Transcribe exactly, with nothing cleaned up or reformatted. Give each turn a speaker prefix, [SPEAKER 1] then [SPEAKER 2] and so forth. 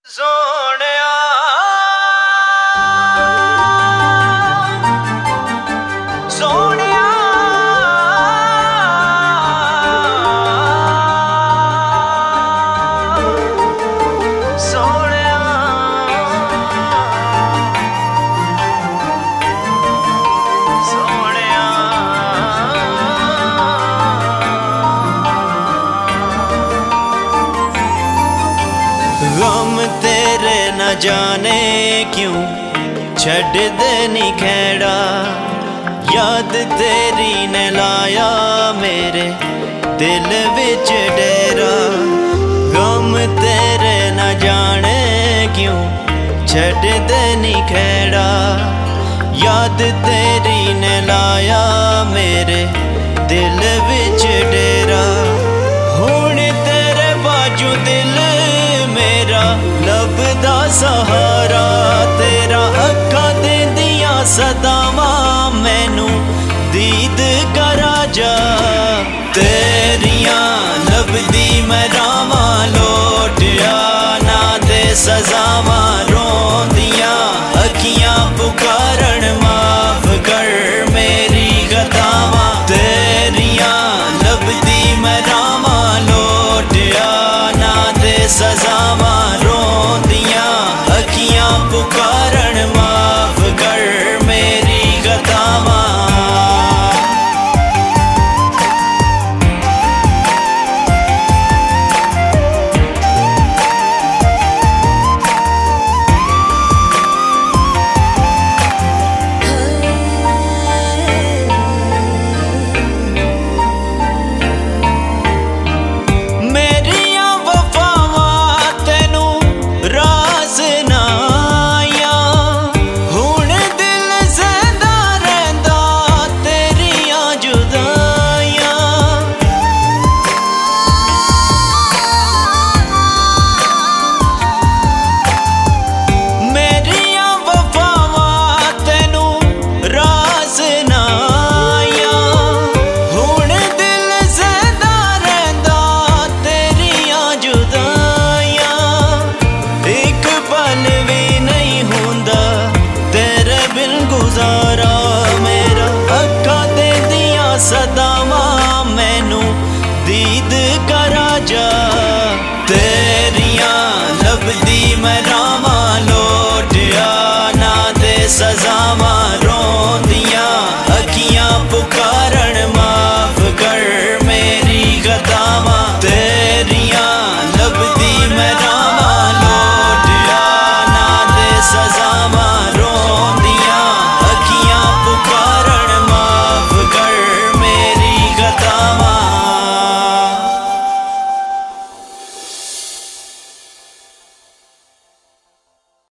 [SPEAKER 1] सोनिया सोनिया सोनिया सोनिया गम तेरे न जाने क्यों छड़ देनी खेड़ा, याद तेरी ने लाया मेरे दिल विच डेरा। गम तेरे न जाने क्यों छड़ देनी खेड़ा, याद तेरी ने लाया मेरे दिल विच डेरा। हुण तेरे बाजू दिल मेरा लभदा सहारा,